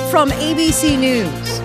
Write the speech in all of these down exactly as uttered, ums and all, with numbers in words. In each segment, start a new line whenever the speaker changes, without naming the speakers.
from A B C News.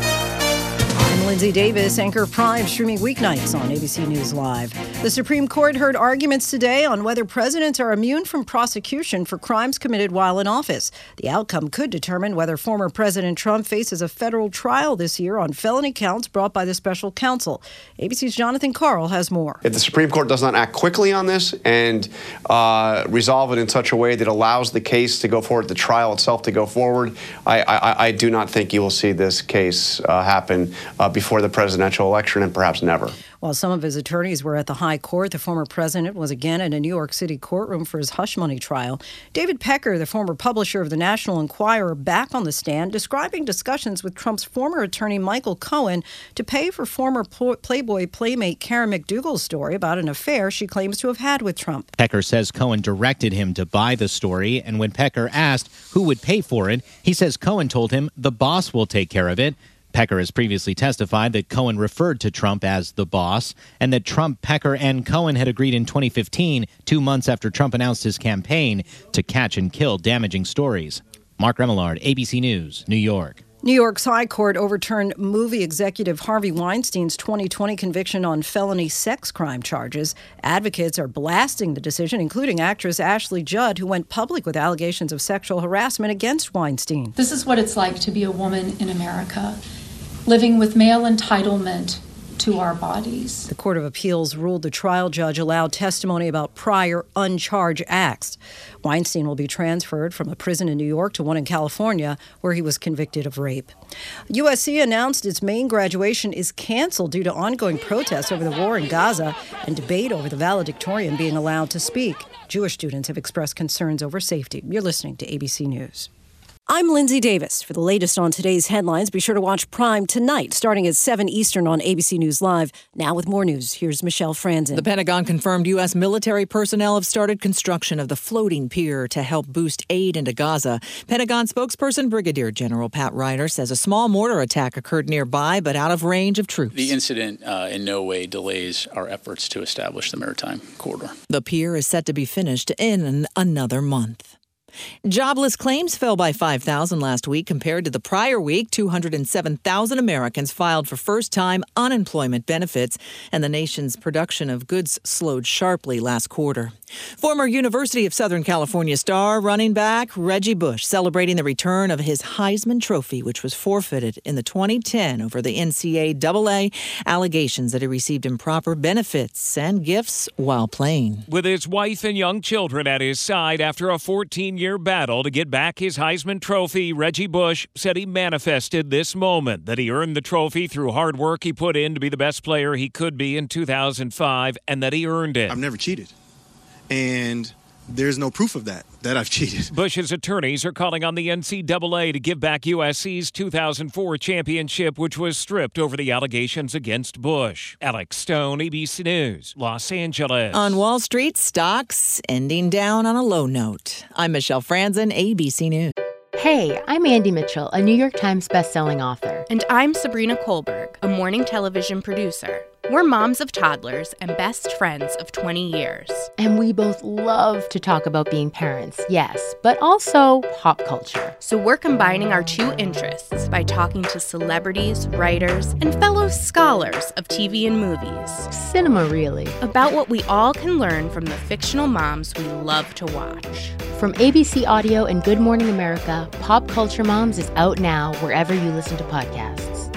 I'm Lindsay Davis, anchor of Prime, streaming weeknights on A B C News Live. The Supreme Court heard arguments today on whether presidents are immune from prosecution for crimes committed while in office. The outcome could determine whether former President Trump faces a federal trial this year on felony counts brought by the special counsel. A B C's Jonathan Karl has more.
If the Supreme Court does not act quickly on this and uh, resolve it in such a way that allows the case to go forward, the trial itself to go forward, I, I, I do not think you will see this case uh, happen uh, before the presidential election, and perhaps never.
While some of his attorneys were at the high court, the former president was again in a New York City courtroom for his hush money trial. David Pecker, the former publisher of the National Enquirer, back on the stand, describing discussions with Trump's former attorney Michael Cohen to pay for former Playboy playmate Karen McDougal's story about an affair she claims to have had with Trump.
Pecker says Cohen directed him to buy the story, and when Pecker asked who would pay for it, he says Cohen told him the boss will take care of it. Pecker has previously testified that Cohen referred to Trump as the boss, and that Trump, Pecker, and Cohen had agreed in twenty fifteen, two months after Trump announced his campaign, to catch and kill damaging stories. Mark Remillard, A B C News, New York.
New York's High Court overturned movie executive Harvey Weinstein's twenty twenty conviction on felony sex crime charges. Advocates are blasting the decision, including actress Ashley Judd, who went public with allegations of sexual harassment against Weinstein.
This is what it's like to be a woman in America, living with male entitlement to our bodies.
The Court of Appeals ruled the trial judge allowed testimony about prior uncharged acts. Weinstein will be transferred from a prison in New York to one in California, where he was convicted of rape. U S C announced its main graduation is canceled due to ongoing protests over the war in Gaza and debate over the valedictorian being allowed to speak. Jewish students have expressed concerns over safety. You're listening to A B C News. I'm Lindsay Davis. For the latest on today's headlines, be sure to watch Prime tonight, starting at seven Eastern on A B C News Live. Now with more news, here's Michelle Franzen.
The Pentagon confirmed U S military personnel have started construction of the floating pier to help boost aid into Gaza. Pentagon spokesperson Brigadier General Pat Ryder says a small mortar attack occurred nearby, but out of range of troops.
The incident uh, in no way delays our efforts to establish the maritime corridor.
The pier is set to be finished in another month. Jobless claims fell by five thousand last week compared to the prior week. two hundred seven thousand Americans filed for first-time unemployment benefits, and the nation's production of goods slowed sharply last quarter. Former University of Southern California star running back Reggie Bush celebrating the return of his Heisman Trophy, which was forfeited in the twenty ten over the N C double A allegations that he received improper benefits and gifts while playing.
With his wife and young children at his side after a fourteen-year battle to get back his Heisman Trophy, Reggie Bush said he manifested this moment, that he earned the trophy through hard work he put in to be the best player he could be in two thousand five, and that he earned it.
I've never cheated, and there's no proof of that, that I've cheated.
Bush's attorneys are calling on the N C double A to give back U S C's two thousand four championship, which was stripped over the allegations against Bush. Alex Stone, A B C News, Los Angeles.
On Wall Street, stocks ending down on a low note. I'm Michelle Franzen, A B C News.
Hey, I'm Andy Mitchell, a New York Times bestselling author.
And I'm Sabrina Kohlberg, a morning television producer. We're moms of toddlers and best friends of twenty years.
And we both love to talk about being parents, yes, but also pop culture.
So we're combining our two interests by talking to celebrities, writers, and fellow scholars of T V and movies.
Cinema, really.
About what we all can learn from the fictional moms we love to watch.
From A B C Audio and Good Morning America, Pop Culture Moms is out now wherever you listen to podcasts.